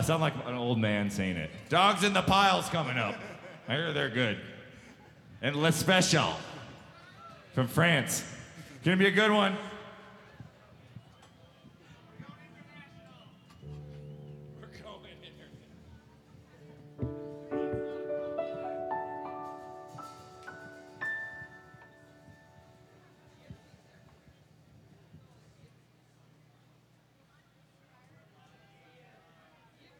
I sound like an old man saying it. Dogs in the Pile's coming up. I hear they're good. And Le Special from France. Gonna be a good one.